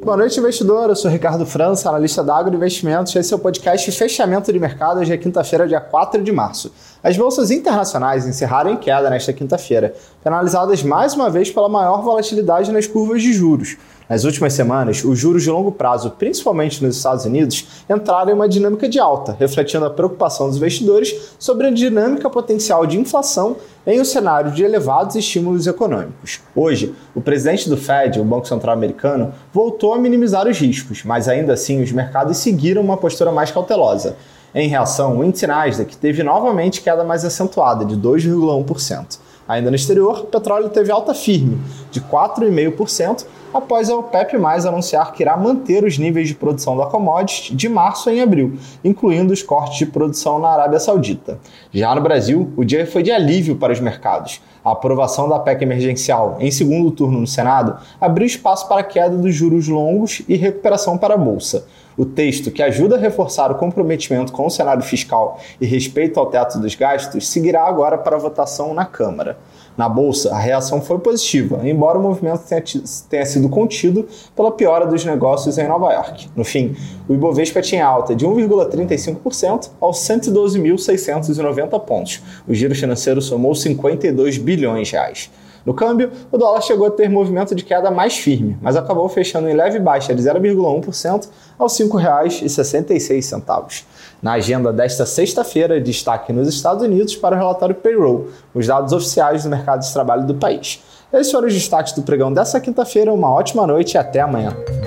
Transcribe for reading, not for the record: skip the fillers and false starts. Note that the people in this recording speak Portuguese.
Boa noite, investidor. Eu sou Ricardo França, analista da Agroinvestimentos. Esse é o podcast Fechamento de Mercado, hoje é quinta-feira, dia 4 de março. As bolsas internacionais encerraram em queda nesta quinta-feira, penalizadas mais uma vez pela maior volatilidade nas curvas de juros. Nas últimas semanas, os juros de longo prazo, principalmente nos Estados Unidos, entraram em uma dinâmica de alta, refletindo a preocupação dos investidores sobre a dinâmica potencial de inflação em um cenário de elevados estímulos econômicos. Hoje, o presidente do Fed, o Banco Central Americano, voltou a minimizar os riscos, mas ainda assim os mercados seguiram uma postura mais cautelosa. Em reação, o índice Nasdaq teve novamente queda mais acentuada, de 2,1%. Ainda no exterior, o petróleo teve alta firme, de 4,5%, após a OPEP+ anunciar que irá manter os níveis de produção da commodity de março em abril, incluindo os cortes de produção na Arábia Saudita. Já no Brasil, o dia foi de alívio para os mercados. A aprovação da PEC emergencial em segundo turno no Senado abriu espaço para a queda dos juros longos e recuperação para a Bolsa. O texto, que ajuda a reforçar o comprometimento com o cenário fiscal e respeito ao teto dos gastos, seguirá agora para a votação na Câmara. Na Bolsa, a reação foi positiva, embora o movimento tenha sido contido pela piora dos negócios em Nova York. No fim, o Ibovespa tinha alta de 1,35% aos 112.690 pontos. O giro financeiro somou 52 bilhões de reais. No câmbio, o dólar chegou a ter movimento de queda mais firme, mas acabou fechando em leve baixa de 0,1% aos R$ 5,66. Na agenda desta sexta-feira, destaque nos Estados Unidos para o relatório Payroll, os dados oficiais do mercado de trabalho do país. Esses foram os destaques do pregão dessa quinta-feira. Uma ótima noite e até amanhã.